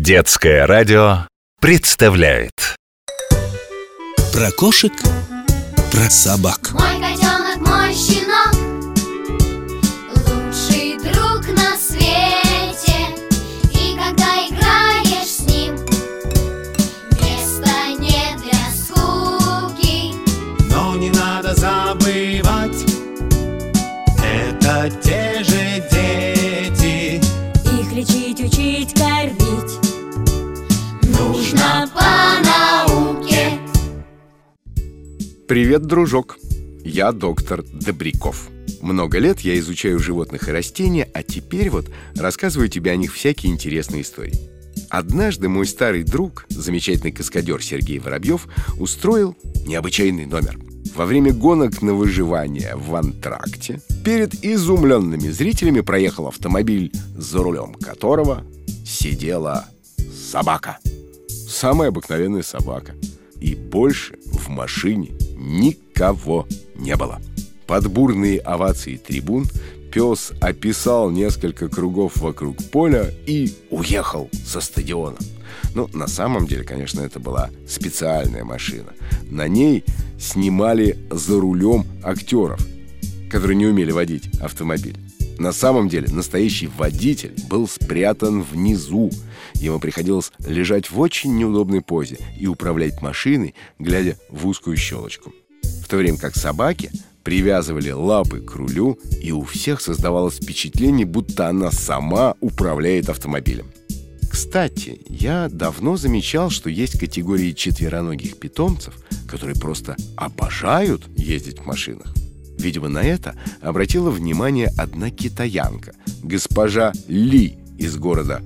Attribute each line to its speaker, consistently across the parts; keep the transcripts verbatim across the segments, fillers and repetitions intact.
Speaker 1: Детское радио представляет
Speaker 2: про кошек, про собак.
Speaker 3: Мой котенок, мой щенок, лучший друг на свете. И когда играешь с ним, места нет для скуки.
Speaker 4: Но не надо забывать, это те же дети.
Speaker 5: Их лечить, учить, кормить
Speaker 3: Нужно по науке.
Speaker 6: Привет, дружок! Я доктор Добряков. Много лет я изучаю животных и растения, а теперь вот рассказываю тебе о них всякие интересные истории. Однажды мой старый друг, замечательный каскадер Сергей Воробьев, устроил необычайный номер. Во время гонок на выживание в антракте перед изумленными зрителями проехал автомобиль, за рулем которого сидела собака. Самая обыкновенная собака. И больше в машине никого не было. Под бурные овации трибун пес описал несколько кругов вокруг поля и уехал со стадиона. Ну, на самом деле, конечно, это была специальная машина. На ней снимали за рулем актеров, которые не умели водить автомобиль. На самом деле, настоящий водитель был спрятан внизу. Ему приходилось лежать в очень неудобной позе и управлять машиной, глядя в узкую щелочку. В то время как собаки привязывали лапы к рулю, и у всех создавалось впечатление, будто она сама управляет автомобилем. Кстати, я давно замечал, что есть категории четвероногих питомцев, которые просто обожают ездить в машинах. Видимо, на это обратила внимание одна китаянка, госпожа Ли из города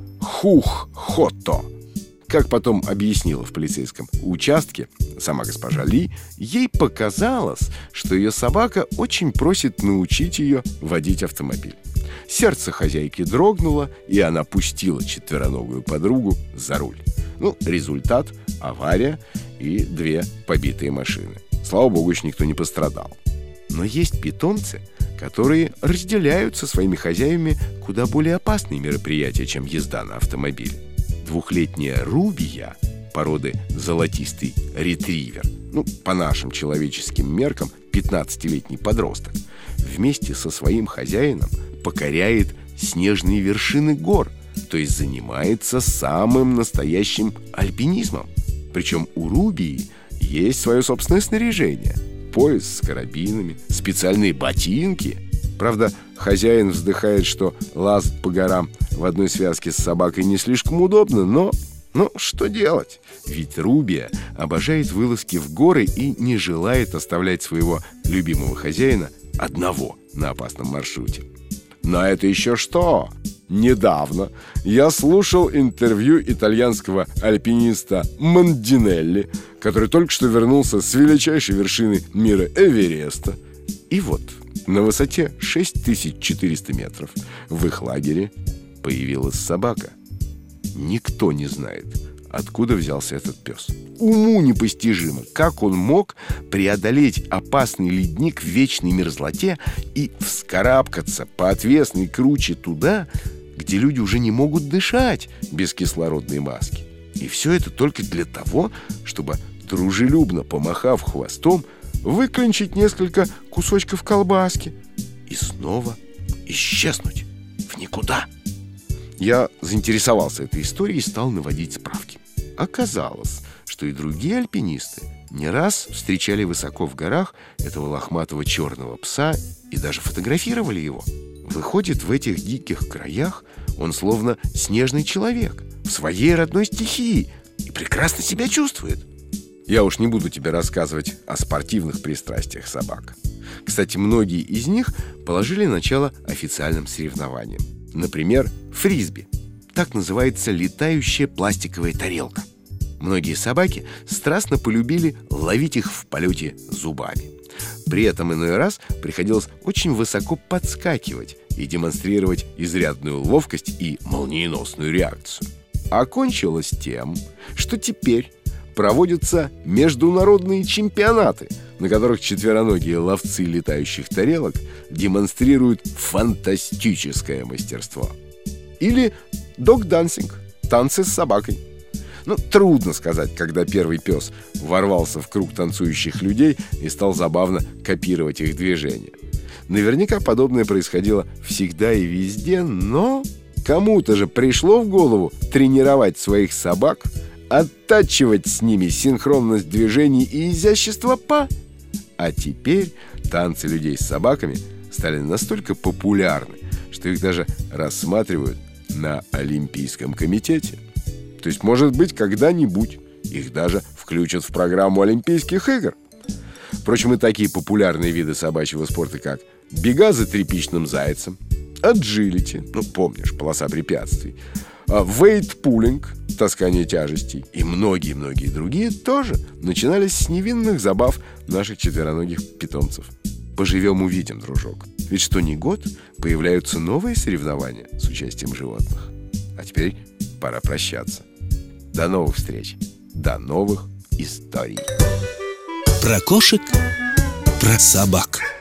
Speaker 6: Хух-Хото. Как потом объяснила в полицейском участке сама госпожа Ли, ей показалось, что ее собака очень просит научить ее водить автомобиль. Сердце хозяйки дрогнуло, и она пустила четвероногую подругу за руль. Ну, результат – авария и две побитые машины. Слава богу, еще никто не пострадал. Но есть питомцы, которые разделяют со своими хозяевами куда более опасные мероприятия, чем езда на автомобиле. Двухлетняя Рубия, породы золотистый ретривер, ну, по нашим человеческим меркам, пятнадцатилетний подросток, вместе со своим хозяином покоряет снежные вершины гор, то есть занимается самым настоящим альпинизмом. Причем у Рубии есть свое собственное снаряжение: пояс с карабинами, специальные ботинки. Правда, хозяин вздыхает, что лазать по горам в одной связке с собакой не слишком удобно, но... Но что делать? Ведь Рубия обожает вылазки в горы и не желает оставлять своего любимого хозяина одного на опасном маршруте. Но это еще что? Недавно я слушал интервью итальянского альпиниста Мандинелли, который только что вернулся с величайшей вершины мира Эвереста. И вот, на высоте шесть тысяч четыреста метров в их лагере появилась собака. Никто не знает, откуда взялся этот пес. Уму непостижимо, как он мог преодолеть опасный ледник в вечной мерзлоте и вскарабкаться по отвесной круче туда, где люди уже не могут дышать без кислородной маски. И все это только для того, чтобы, дружелюбно помахав хвостом, выклинчить несколько кусочков колбаски и снова исчезнуть в никуда. Я заинтересовался этой историей и стал наводить справки. Оказалось, что и другие альпинисты не раз встречали высоко в горах этого лохматого черного пса и даже фотографировали его. Выходит, в этих диких краях он словно снежный человек в своей родной стихии и прекрасно себя чувствует. Я уж не буду тебе рассказывать о спортивных пристрастиях собак. Кстати, многие из них положили начало официальным соревнованиям. Например, фрисби. Так называется летающая пластиковая тарелка. Многие собаки страстно полюбили ловить их в полете зубами. При этом иной раз приходилось очень высоко подскакивать и демонстрировать изрядную ловкость и молниеносную реакцию. Окончилось тем, что теперь проводятся международные чемпионаты, на которых четвероногие ловцы летающих тарелок демонстрируют фантастическое мастерство. Или дог-дансинг. танцы с собакой. Ну, трудно сказать, когда первый пес ворвался в круг танцующих людей и стал забавно копировать их движения. Наверняка подобное происходило всегда и везде, но кому-то же пришло в голову тренировать своих собак, оттачивать с ними синхронность движений и изящество па. А теперь танцы людей с собаками стали настолько популярны, что их даже рассматривают на Олимпийском комитете. То есть, может быть, когда-нибудь их даже включат в программу Олимпийских игр. Впрочем, и такие популярные виды собачьего спорта, как бега за тряпичным зайцем, аджилити, ну, помнишь, полоса препятствий, вейт-пулинг, таскание тяжестей и многие-многие другие тоже начинались с невинных забав наших четвероногих питомцев. Поживем — увидим, дружок. Ведь что ни год появляются новые соревнования с участием животных. А теперь пора прощаться. До новых встреч, до новых историй.
Speaker 2: Про кошек, про собак.